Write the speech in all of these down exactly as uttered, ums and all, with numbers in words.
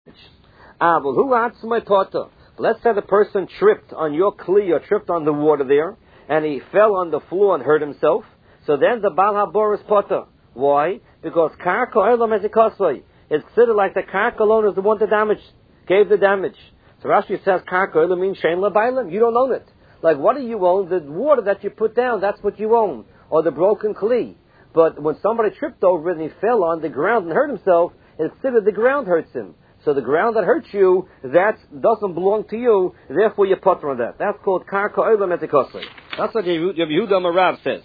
Ah, well, who asked my potter? Let's say the person tripped on your kli or tripped on the water there, and he fell on the floor and hurt himself. So then the Baal HaBor is potter. Why? Because karka olam ezikosoi. It's considered like the karka alone is the one that damaged, gave the damage. So Rashi says karka olam means shein labailam. You don't own it. Like, what do you own? The water that you put down, that's what you own. Or the broken kli. But when somebody tripped over it and he fell on the ground and hurt himself, it's considered the ground hurts him. So the ground that hurts you, that doesn't belong to you, therefore you potter on that. That's called karka olam ezikosoi. That's what Yehuda Marav says.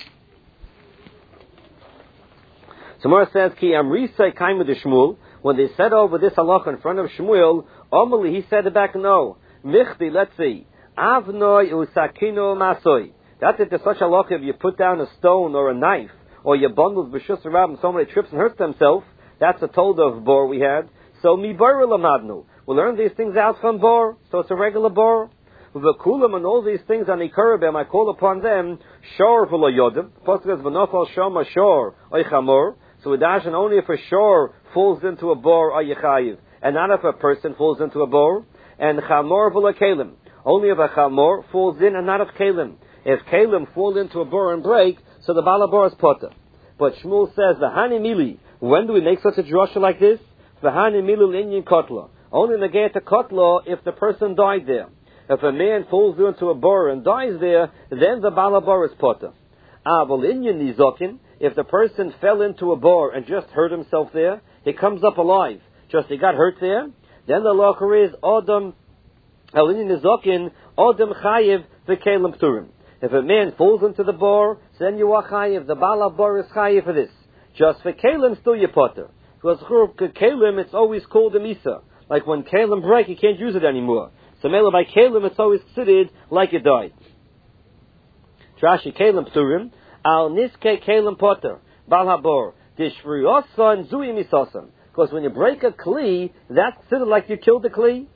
Samar says, Ki Amrisei Kaimu de Shmuel, when they said over this halacha in front of Shmuel, Omali, he said it back, no. Michti, let's see. Avnoi usakino masoi. That's it, there's such a halacha if you put down a stone or a knife, or you bundle b'shus around and somebody trips and hurts themselves, that's a told of bor we had. So mi bor lamadnu. We'll learn these things out from bor, so it's a regular bor. V'kulam and all these things on ikarabem, I call upon them, shor v'lo yodim. Pasuk says, v'nofal shama shor, oy chamor. So we dash, and only if a shor falls into a bor, are yechayiv, and not if a person falls into a bor. And chamor v'lo kelim, only if a chamor falls in and not if kelim. If kelim fall into a bor and break, so the bala bor is potter. But Shmuel says, v'hani mili, when do we make such a drasha like this? V'hani mili l'inyin kotla, only negate a kotla if the person died there. If a man falls into a bor and dies there, then the bala bor is potter. Ah, v'l inyin nizokin, if the person fell into a bor and just hurt himself there, he comes up alive, just he got hurt there, then the locher is Odom, Elinin Nizokin, Odom Chayiv, V'kelim Pturim. If a man falls into the bor, then you are Chayiv, the Bala bor is Chayiv for this. Just for Kelim, still you potter. Because Kelim, it's always called a Misa. Like when Kelim break, you can't use it anymore. So Mela by Kelim, it's always considered like it died. Trashi Kelim Pturim, Al niske kelim potter, bal habor, dishvriosan zui misosan. Because when you break a kli, that's considered like you killed the kli.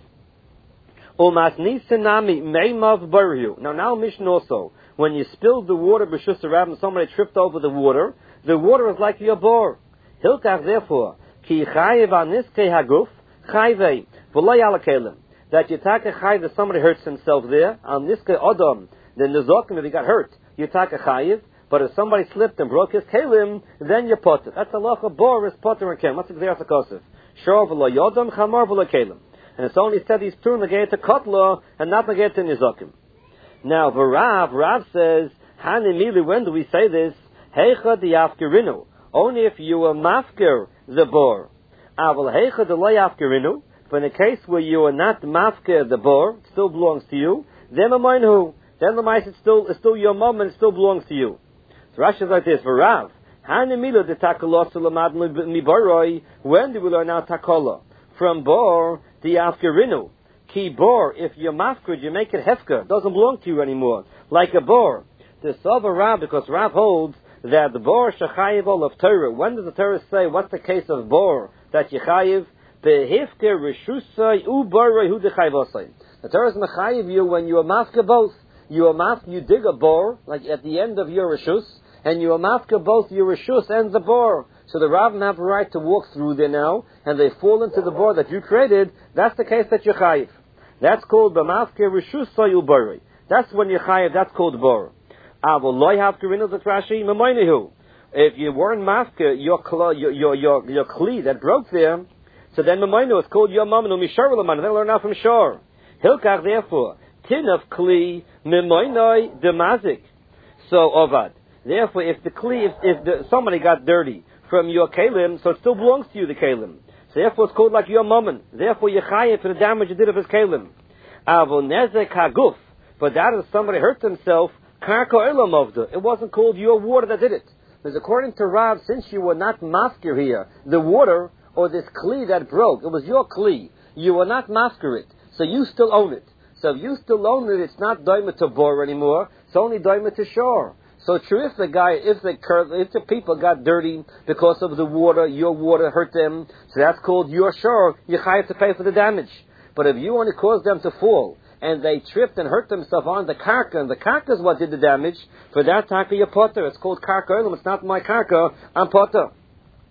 Umas nisinami meimav bariu. Now, now Mishnah also, when you spilled the water b'shus harab and somebody tripped over the water, the water is like your bor. Hilkach therefore, ki chayiv al niske haguf, chayvei, v'lo yala kelim. That you take a chayiv that somebody hurts himself there, al niske odom, then the zokim if he got hurt. You take a chayiv, but if somebody slipped and broke his kelim, then you potter. That's a halacha bor is potter and kelim. That's exactly kosef. Shor v'lo yodam, chamor v'lo kelim. And it's only said these two negate to kotla and not negate to nizokim. Now, V'Rav, Rav says, Hanimili, when do we say this? Heicha di'afkerinu. Only if you are mafker the bor. Aval heicha de lo yafkerinu. But in a case where you are not mafker the bor, it still belongs to you. Then a who? Then the mice, it's still, it's still your mom and it still belongs to you. So Rashi is like this, V'Rav, Hanimila de takolos lamad miboroi. When do we learn out takola? From bor, the afkerinu. Ki bor, if you're mafkrid, you make it hefker. It doesn't belong to you anymore. Like a bor. The Sova Rav, because Rav holds that the bor shachayiv ol of Torah. When does the Torah say, what's the case of bor that you chayiv? Behifker reshusai u boroi hu dechayvosai. The Torah is mechayiv you when you are mafker both. You are mafker, you dig a bor, like at the end of your reshus, and you are mafker both your reshus and the bor. So the Rav have a right to walk through there now, and they fall into the bor that you created. That's the case that you chayiv. That's called b'mafker reshus soyul boroi. That's when you chayiv. That's called bor. Avol loy hafkerinu the Rashi memoinehu. If you weren't mafker your your your your your kli that broke there, so then memoinehu it's called your mamnu mishar l'man. They learn out from shor. Hilkach therefore tin of kli memoinoi demazik. So ovad. Therefore, if the kli if, if the, somebody got dirty from your kelim, so it still belongs to you, the kelim. So therefore it's called like your mammon. Therefore you chayiv for the damage you did of his kelim. Avol nezek haguf. But that is somebody hurt himself, karka olam ovda. It wasn't called your water that did it. Because according to Rav, since you were not masker here, the water or this kli that broke, it was your kli. You were not masker it. So you still own it. So if you still own it, it's not doima to bor anymore. It's only doima to shore. So true, if the guy, if the if the people got dirty because of the water, your water hurt them, so that's called your shore. You have to pay for the damage. But if you only caused them to fall and they tripped and hurt themselves on the karka, and the karka is what did the damage, for that karka you're potter. It's called karka olam. It's not my karka. I'm potter.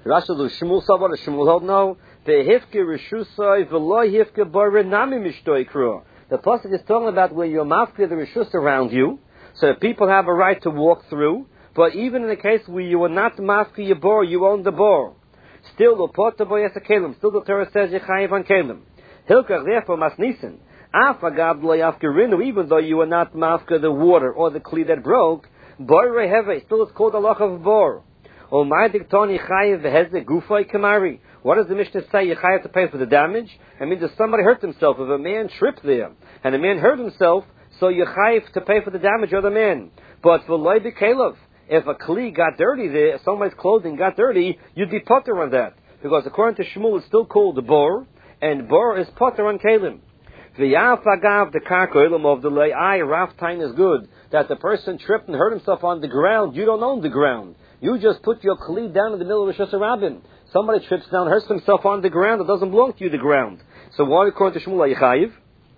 Rashi says, Shmuel saw what Shmuel held no. Behifke reshusai v'loy hifke bar nami mishtoi kruah. The pasuk is talking about where you're mafke the reshus around you, so people have a right to walk through. But even in the case where you were not mafke your bor, you own the bor. Still, the pot of boyas kelim. Still, the Torah says you chayiv on kelim. Hilkach therefore masnisen. Af agab lo yafkerinu. Even though you were not mafke the water or the kli that broke, bor reheve. Still, it's called a loch of bor. O my diktoni chayiv v'hezek gufay kamari. What does the Mishnah say? You have to pay for the damage. I mean, does somebody hurt himself? If a man tripped there and a man hurt himself, so you have to pay for the damage of the man. But for loy b'kelev, if a kli got dirty there, if somebody's clothing got dirty, you'd be potter on that, because according to Shmuel, it's still called the bor, and bor is potter on kelim. V'yaf agav the karkoilim of the lay. I raf time is good that the person tripped and hurt himself on the ground. You don't own the ground. You just put your kli down in the middle of the Shus Rabbim. Somebody trips down, hurts himself on the ground. It doesn't belong to you, the ground. So why, according to Shmuel, are you chayiv?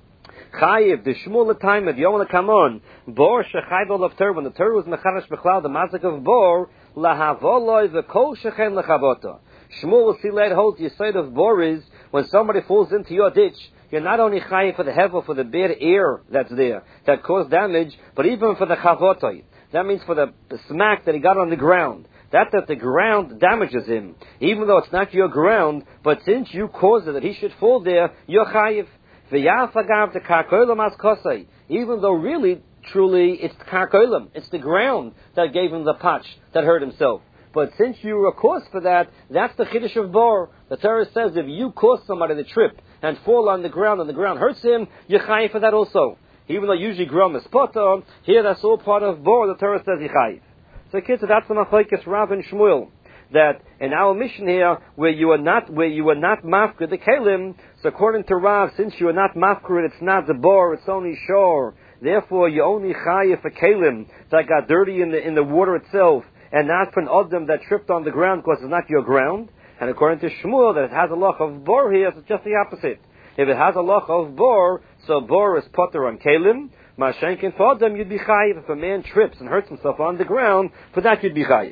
Chayiv, the Shmuel the time of Yom Kamon, bor shechayiv olav Torah. When the Torah was mecharash b'chlal, the mazik of bor lahavoloi v'kol shechem lechavota. Shmuel will see later holds the side of bor is when somebody falls into your ditch. You're not only chayiv for the hevel, for the bad air that's there that caused damage, but even for the chavotoi. That means for the smack that he got on the ground. That that the ground damages him, even though it's not your ground, but since you caused it that he should fall there, you're chayiv. V'yafagav the karkoilam as kosei. Even though really, truly, it's karkoilam, it's the ground that gave him the patch that hurt himself. But since you were a cause for that, that's the chiddush of bor. The Torah says if you cause somebody to trip and fall on the ground and the ground hurts him, you're chayiv for that also. Even though usually grom is potter, here that's all part of bor. The Torah says you're chayiv. So kids, that's the machlokes Rav and Shmuel. That in our mission here, where you are not, where you are not mafkir the kelim. So according to Rav, since you are not mafkir, it's not the bor, it's only shor. Therefore, you only chayiv for kelim that got dirty in the in the water itself, and not for an odom that tripped on the ground because it's not your ground. And according to Shmuel, that it has a loch of bor here, so it's just the opposite. If it has a loch of bor, so bor is potter on kelim. Mashenkin for them, you'd be chayiv. If a man trips and hurts himself on the ground, for that you'd be chayiv.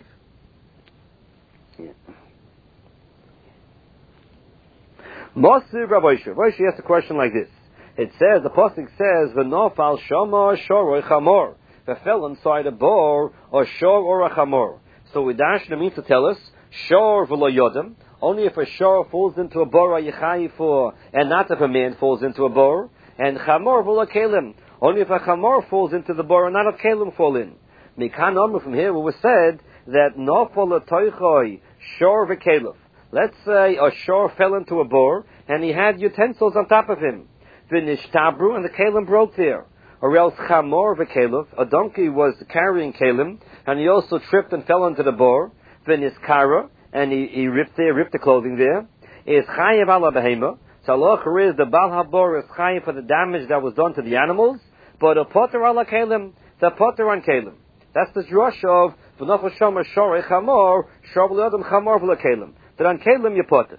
Yeah. Mosir Rabbi Yisrael. Rabbi Yisrael asks a question like this. It says, the pasuk says, "V'nofal shama shor chamor." If fell inside a bor or shor or a chamor. So with Dashna means to tell us shor v'lo yodem. Only if a shor falls into a bor are you chayiv for, and not if a man falls into a bor. And chamor v'lo kelim. Only if a chamor falls into the bor and not a kelim fall in. Mikan Omer from here, it was said that nofal toichoi shor v'kelif. Let's say a shor fell into a bor and he had utensils on top of him. V'nishtabru, and the kelim broke there. Or else chamor v'kelif, a donkey was carrying kelim and he also tripped and fell into the bor. V'niskara, and he, he ripped there, ripped the clothing there. Is chayev ala behema. So Allah is the Baal HaBor is chayiv for the damage that was done to the animals, but a potter ala kelim, the potter on kelim. That's the drush of v'nofal shama shorei chamor, shor v'lodem chamor v'la kelim. That on kelim you potter.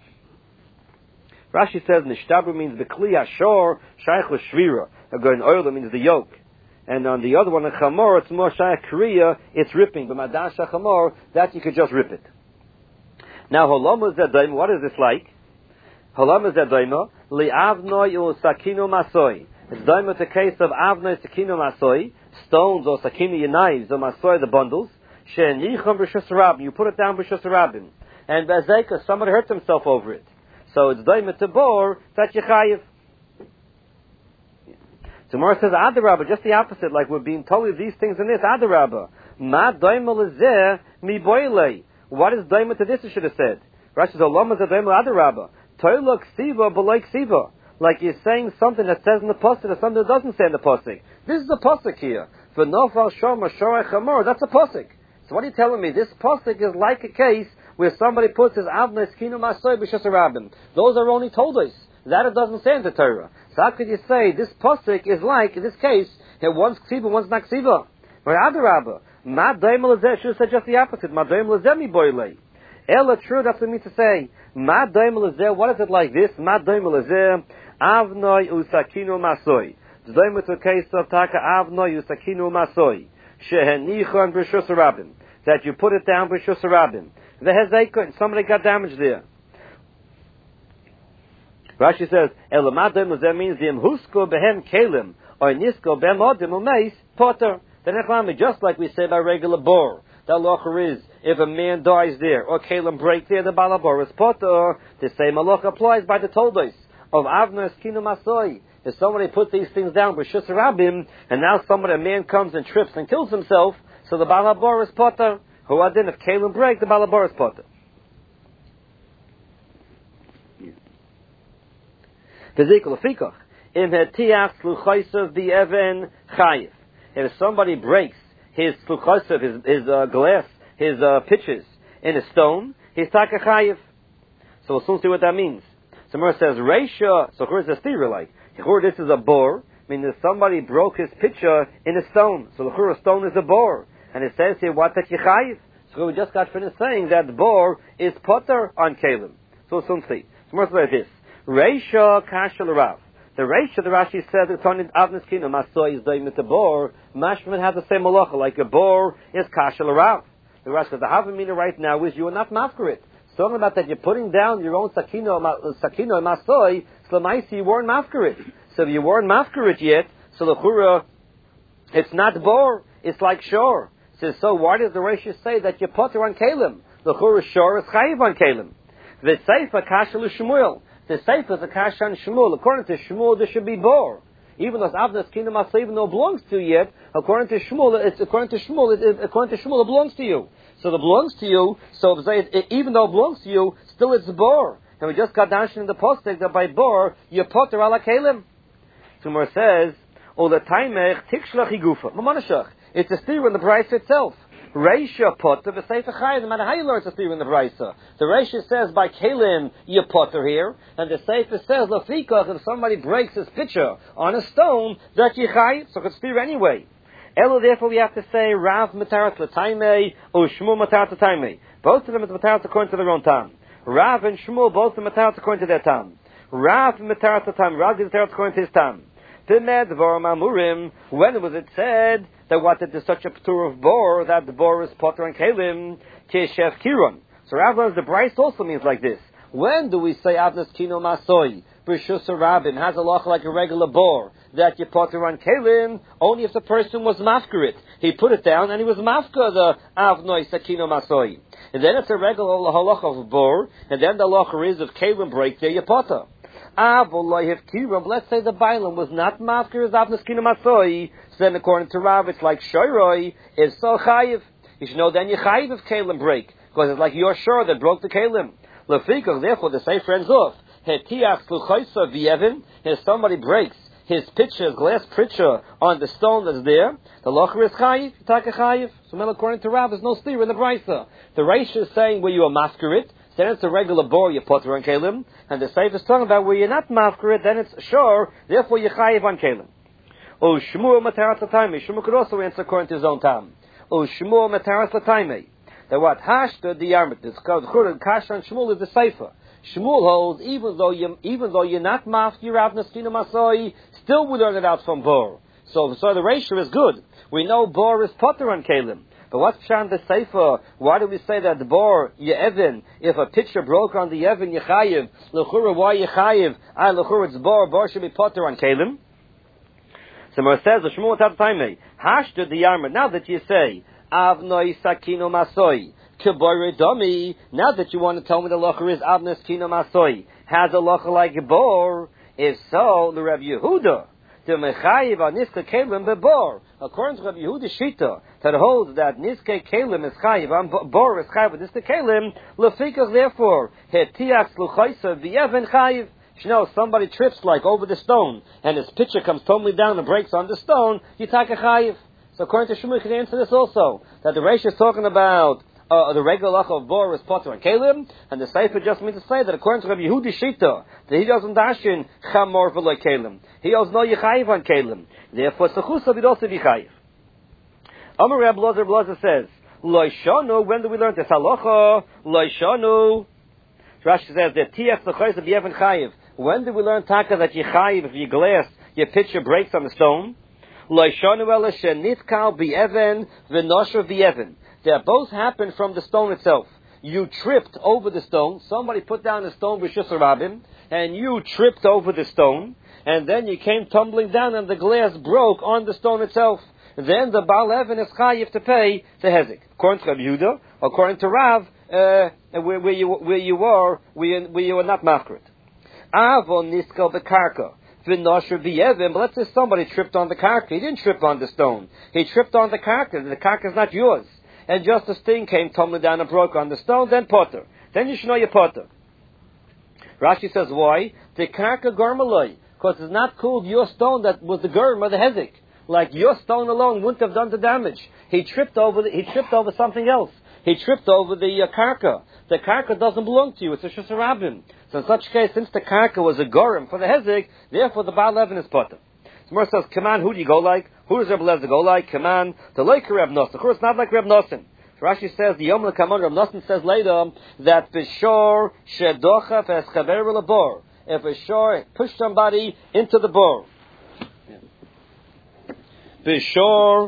Rashi says nishtabru means the kli hashor shaykh l'shvira. Again, oil means the yoke. And on the other one, a chamor, it's more shaykh kriya, it's ripping. But madash chamor, that you could just rip it. Now, holoma zedaim, what is this like? Holoma zedaima li'avnoi u sakino masoi. It's daima the case of avnoi sakino masoi, stones or sakino knives or masoi, the bundles. Shen yicham b'shus rabim, you put it down b'shus rabim. And bezeka, somebody hurt himself over it. So it's daima to bor that you chayiv. Tomorrow says Adarabba, just the opposite, like we're being told these things in this Adarabba. Ma daima lezeh mi boile. What is daima to this? It should have said. Rashi says, "Olama zedaima Adarabba." Toilok siva b'loik siva. Like you're saying something that says in the pasuk or something that doesn't say in the pasuk. This is the pasuk here. V'nofal shoma shorei chamor. That's a pasuk. So what are you telling me? This pasuk is like a case where somebody puts his avnes kinu masoi b'shus rabim. Those are only told us. That it doesn't say in the Torah. So how could you say this pasuk is like, in this case, that one's ksiva, one's not ksiva? Or adarabba. Ma daimel lezeh, should have said just the opposite. Ma daimel lezeh mi boilei. Ella, true, that's what it means to say. Ma daimel lezeh, what is it like this? Ma daimel lezeh, avnoi usakinu masoi. The daimel is a case of taka avnoi usakinu masoi. Shehenichon b'shus rabim. That you put it down b'shus rabim. The Hezekah, somebody got damaged there. Rashi says, Elamadim, that means the Imhusko behem kelim, or Nisko behem odim umeis, potter. The Nechlami, just like we say by regular bor. The halacha is, if a man dies there, or kelim break there, the balabor is potter. The same halacha applies by the Toldos of Avner Skinu Masoi. If somebody put these things down, B'shus Rabim, and now somebody, a man comes and trips and kills himself, so the balabor is potter. Who adin, if kelim break, the balabor is potter. If somebody breaks his sluchosov, his, his uh, glass, his uh, pitches in a stone, he's taka chayiv. So we'll soon see what that means. Somewhere says Reisha. So here's the theory like. Here this is a bor. I mean, if somebody broke his pitcher in a stone, so the a stone is a bor, and it says here what that chayiv. So we just got finished saying that the bor is potter on kalim. So we'll soon see. Somewhere says like this. Reisha kashal rav. The Reisha, the Rashi said, it's on Avnes Kino, Masoy is doing with the bor. Mashman has the same halacha, like a bor is kashal rav. The Rashi said, the Havamina right now is you are not mafkarit. It's talking about that you're putting down your own sakino, sakino and masoy, slamaisi, you weren't mafkarit. So if you weren't mafkarit yet, so the chura, it's not bor, it's like shor. Says, so why does the Reisha say that you potter on kalim? The chura shor is chayiv on kalim. The seifa kashal Shmuel. The Sefer is a Kash on Shmuel. According to Shmuel, there should be bor. Even though Avdas Kingdom Masay even though it belongs to you yet, according to Shmuel, it's according to Shmuel, it, it, according to Shmuel, it belongs to you. So it belongs to you. So it, it, even though it belongs to you, still it's bor. And we just got down in the posting that by bor you potter ala kalim. Tumor says, "O the taimech tikshlach igufa." Mamanashach. It's a steer in the price itself. Reisha potter the Sefer Chayim, no matter how you learn to steer in the Brisa. The Reisha says by Kalim you potter here, and the Sefer says Lafikach, if somebody breaks his pitcher on a stone, that you Chayim, so it's steer anyway. Elo, therefore we have to say Rav Matarat L'Taimei or Shmuel Matarat L'Taimei. Both of them are Matarat according to their own time. Rav and Shmuel both are Matarat according to their time. Rav Matarat L'Taimei, Rav is Matarat according to his time. When was it said that what that there's such a p'tur of bor, that the bor is potter and kalim, keshef kiron. So Rav learns the Bryce also means like this. When do we say avnas kino masoy? B'shus Rabin has a loch like a regular bor, that you potter on kalim, only if the person was mafker it. He put it down and he was mafker the avnoy sakino masoy. And then it's a regular halach of bor, and then the halach is of kalim break there, you potter. Let's say the Bailam was not mafker as avnas kino masoy. So then, according to Rav, it's like shoyroi is so chayiv. You should know then you chayiv if kalim break, because it's like you're sure that broke the kalim. Lefikach, therefore, the Sefer ends off. Hetiach sluchaysa v'yevin. If somebody breaks his pitcher, his glass pitcher on the stone that's there, the locher is chayiv. You take a chayiv. So then, according to Rav, there's no steer in the brisa. The Reisha is saying where you are mafker it. Then it's a regular bor, you potter on kalim, and the Sefer is talking about where you're not mafker it. Then it's sure. Therefore, you chayiv on kalim. O Shmuel Mataras L'Taimei. Shmuel could also answer according to his own time. O Shmuel Mataras L'Taimei. That what? Hashta the Yarmut. It's called Kash on Shmuel is the Sefer. Shmuel holds, even though you, even though you're not mafki Rav Naskina Masoi, still we learn it out from Bor. So, so the ratio is good. We know Bor is potter on Kalim. But what's Pshan the Sefer? Why do we say that the Bor, Ye'evin, if a pitcher broke on the Yevin, Yechayiv, L'chura, why Yechayiv? Ah, L'chura, it's Bor, Bor should be potter on Kalim. So it says, the Shmuel Tat Taimei, Hashta the Yarmut. Now that you say, Avnoi Sakino Masoi, Kibore Domi, now that you want to tell me the locher is Avnos Kino Masoi, has a locher like a bor, if so, the Rabbi Yehuda, the Mechayiv on Niska Kalim Bebor, according to Rabbi Yehuda Shita, that holds that Niska Kalim is Chayiv, on Bor is Chayiv, Niska Kalim, Lefikach therefore, Hetiach Sluchaysa, the Evan Chayiv. You know, somebody trips like over the stone, and his pitcher comes totally down and breaks on the stone, you take a chayiv. So according to Shmuel, you can answer this also, that the Reish is talking about uh, the regular lach of Bor is potter and Kalim, and the Sefer just means to say that according to Rabbi Yehudi Shita, that he doesn't dash in Chamor v'lo Kalim. He also no yichayiv on Kalim. Therefore, Sechusa would also be chayiv. Amar Reb Lozer Blazer says, Lo shanu, when do we learn this halacha? Lo shanu. Rashi says that Tiach l'chayz of Yevin chayiv. When did we learn taka that you chayiv if your glass, your pitcher breaks on the stone? Lo shanu ela shenitkal b'Yevin v'nosher v'Yevin. They both happen from the stone itself. you tripped over the stone. Somebody put down a stone with Shus Rabim, and you tripped over the stone, and then you came tumbling down, and the glass broke on the stone itself. Then the Baal Even is chayiv to pay the hezek. According to Rabbi Yehuda, according to Rav, uh, where, where you where you were, where, where you were not machrit. Avon niskal bekarka v'nosher v'yevim. But let's say somebody tripped on the karka. He didn't trip on the stone. He tripped on the karka. The karka is not yours. And just as thing came tumbling down and broke on the stone, then potter. Then you should know your potter. Rashi says why? The karka garmaloi, because it's not called your stone that was the germ or the hezek. Like your stone alone wouldn't have done the damage. He tripped over the, he tripped over something else. He tripped over the uh, karka. The karka doesn't belong to you. It's a Shus Rabim. So in such case, since the karka was a gorim for the hezek, therefore the Baal Even is potter. Gemara says, come on, who do you go like? Who does Reb Lezer go like? Come on, the like Reb Nosson. Of course, not like Reb Nosson. Rashi says, the Yom L'Kamon, Reb Nosson says later, that B'shor shedochaf es chaver l'bor. If a shor pushed somebody into the bor. B'shor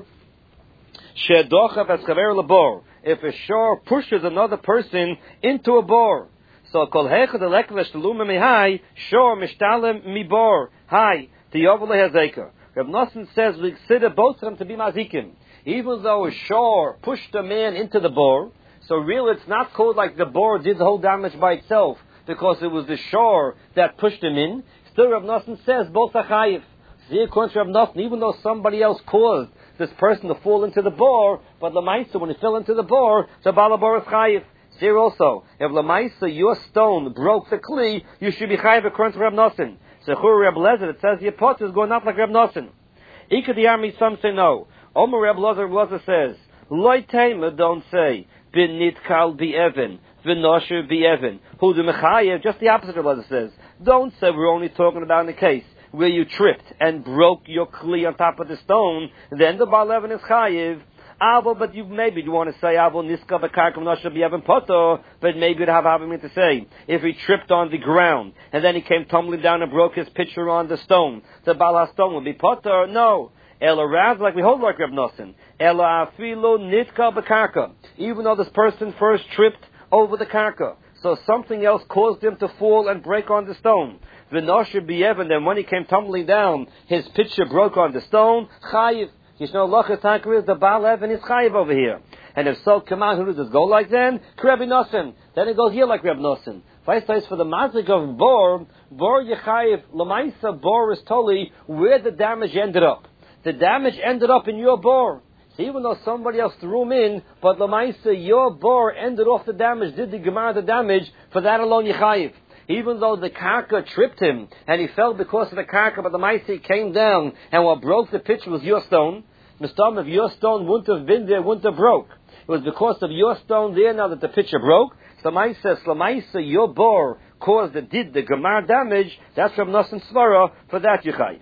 shedochaf es chaver l'bor. If a shor pushes another person into a bor. So, kol hechad elekvesh l'luma mihai, shor mishtalem mibor. Hai, tiyovle hazeka. Reb Nosson says we consider both of them to be mazikim. Even though a shor pushed a man into the bor, so really it's not called like the bor did the whole damage by itself, because it was the shor that pushed him in. Still, Reb Nosson says both are chayiv. See, according to Reb Nosson, even though somebody else caused this person to fall into the bor, but Lamaisa, when he fell into the bor, the Balabor is chayiv. Here also, if Lamaisa, your stone broke the kli, you should be chayiv according to Reb Nosson. So Chur Reb Lezer, it says your pot is going up like Reb Nosson. Ika the army, some say no. Omer Reb Lezer, Reb Lezer says, Loi Tema, don't say, Bin nitkal bi Evan, V'nosher bi Evan. Who the mechayev, just the opposite Reb Lezer says. Don't say we're only talking about in the case where you tripped and broke your kli on top of the stone, then the Baal Even is chayiv. Avo, but you maybe you want to say Avo niska b'karka v'nosher bi Evan poto, but maybe you'd have having to say if he tripped on the ground and then he came tumbling down and broke his pitcher on the stone, the Baal stone would be poto. No, ela raz like we hold like Reb Nosson. Ela afilo nitka b'karka. Even though this person first tripped over the karka, so something else caused him to fall and break on the stone. V'nosher bi Evan, then when he came tumbling down, his pitcher broke on the stone. Chayiv. You know, Lachas Tanker is the Baal Even is chayiv over here. And if so, come on, who does this go like then? Reb Nosson. Then it goes here like Reb Nosson. Vice place for the mazik of bor, bor yechayiv, lamaisa bor is totally where the damage ended up. The damage ended up in your bor. So even though somebody else threw him in, but lamaisa, your bor ended off the damage, did the gemara the damage, for that alone yechayiv. Even though the karka tripped him, and he fell because of the karka, but the maisi came down, and what broke the pitcher was your stone. Mistam, if your stone wouldn't have been there, wouldn't have broke. It was because of your stone there now that the pitcher broke. So Slamaisa says, Slamaisa, your bor caused the did the gemar damage. That's from Nosson Svara, for that you chayiv.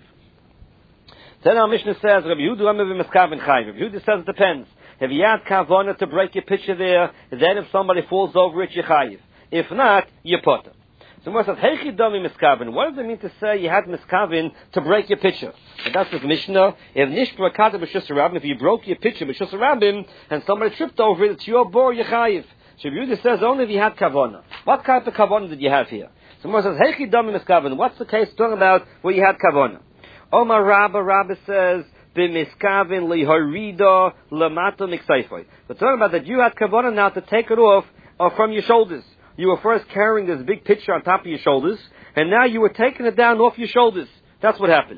Then our Mishnah says, Rabbi Yehuda Amiv Miskaven chayiv. Rabbi Yehuda says it depends. If you had kavana to break your pitcher there, then if somebody falls over it, you chayiv. If not, you put it. So Moshe says, Heichi Domi Miskaven. What does it mean to say you had Miskaven to break your pitcher? And that's with Mishnah. If Nishbra Kata B'Shus Rabim, if you broke your pitcher B'Shus Rabim, and somebody tripped over it, it's your bor, you chayiv. So Rabbi Yehuda says only if you had kavana. What kind of kavana did you have here? So Moshe says, Heichi Domi Miskaven. What's the case talking about where you had kavana? Omar Rabba, Rabba says, B'miskaven liharida lamato miksayfoi. We're talking about that you had kavana now to take it off uh, from your shoulders. You were first carrying this big pitcher on top of your shoulders, and now you were taking it down off your shoulders. That's what happened.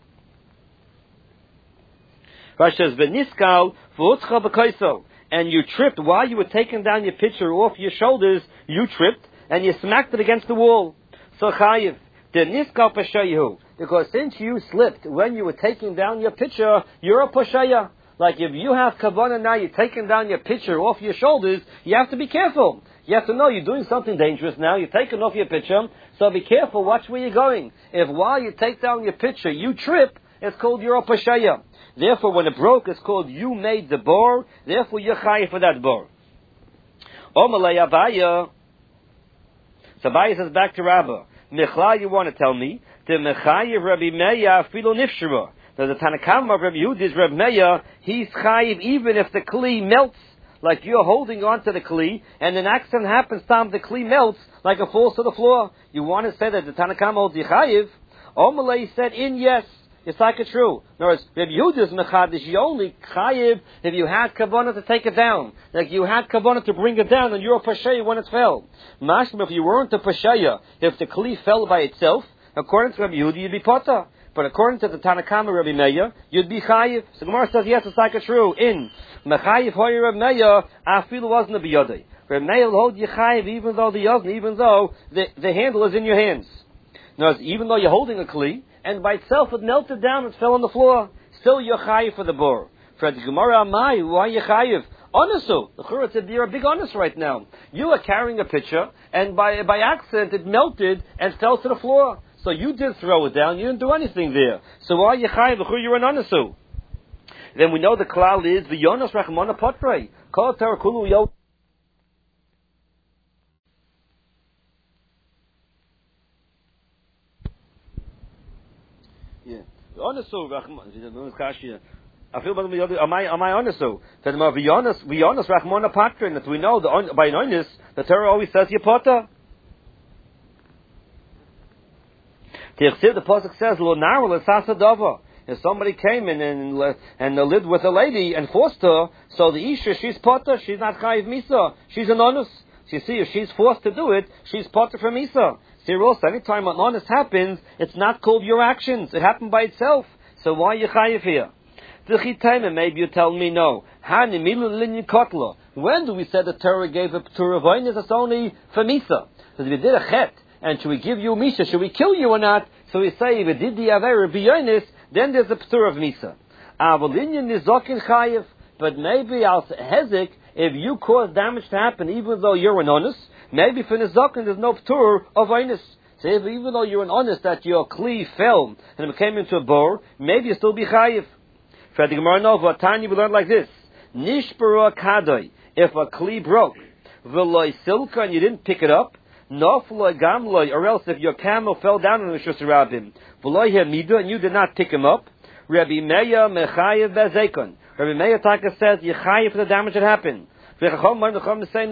Rashi says, V'niskal v'utzcha b'kaiso. And you tripped while you were taking down your pitcher off your shoulders, you tripped, and you smacked it against the wall. So chayiv, the niskal pashayu. Because since you slipped when you were taking down your pitcher, you're a pashaya. Like if you have kavana now, you're taking down your pitcher off your shoulders, you have to be careful. You have to know you're doing something dangerous now. You're taking off your pitcher, so be careful. Watch where you're going. If while you take down your pitcher, you trip, it's called your pashaya. Therefore, when it broke, it's called you made the bor. Therefore, you're chayiv for that bor. Omalei Abaya. So Abaya says back to Rabbah. Mechla, you want to tell me the mechayiv Rabbi Meir filo nifshira. There's a Tanakama of Rabbi Yehuda's Rabbi Meir. He's chayiv even if the kli melts like you're holding on to the kli, and an accident happens, Tom, the kli melts like it falls to the floor. You want to say that the Tanna Kama holds Yechayiv? Omalei said in yes. It's like it's true. In other words, Rabbi Yehuda's mechadish, you only chayiv if you had kavanah to take it down. Like you had kavanah to bring it down, and you're a pasheya when it fell. Mashma, if you weren't a pasheya, if the kli fell by itself, according to Rabbi Yehuda, you'd be potter. But according to the Tanna Kama Rabbi Meir, you'd be chayiv. So Gemara says, yes, it's like it's true. In mechayiv hoyer Rabbi Meir, afilu wasn't a biyodei. Rabbi Meir will hold you chayiv even though the yozn, even though the, the handle is in your hands. In other words, even though you're holding a kli, and by itself it melted down and fell on the floor, still you're chayiv for the bor. For the Gemara Amai, why are you chayiv? Onesu. The Chura said, you're a big honest right now. You are carrying a pitcher, and by by accident it melted and fell to the floor. So you did throw it down, you didn't do anything there. So why are you chayiv? The Chura, you're an onesu. Then we know the klal is, v'yonos rachmana potrei. Kol terakulu yo. Yeah. Honest, I feel about the am I am I honest so that we honest we honest Rachmana Patrin that we know the by honest the Torah always says Yapota. The the pasuk says Lo Nar L'Sasadava. If somebody came in and and lived with a lady and forced her, so the Isha she's potter, she's not chayiv misa, she's an honest. So you see, if she's forced to do it, she's potter from misa. See, also, anytime an honest happens, it's not called your actions. It happened by itself. So why are you chayiv here? Maybe you tell me no. When do we say the Torah gave a P'tur of Oinus? It's only for Misa. So if we did a chet, and should we give you Misha? Should we kill you or not? So we say, if we did the Avera B'Yonis, then there's a P'tur of Misa. But maybe I'll Hezek, if you cause damage to happen, even though you're an honest, maybe for Nizokin there's no P'tur of Oinus. So if, even though you're an honest that your Kli fell and it came into a bor, maybe you still be chayiv. For the Gemara Nova, Tanya, we learned like this: Nishbara kadoi. If a Kli broke, v'loy silka and you didn't pick it up, nofloy gamloy, or else if your camel fell down in the Rishus Rabbim, v'loy hamidah and you did not pick him up, Rabbi Meir mechayiv bezekon. Rabbi Meir Taka says you chayiv for the damage that happened. The Chacham say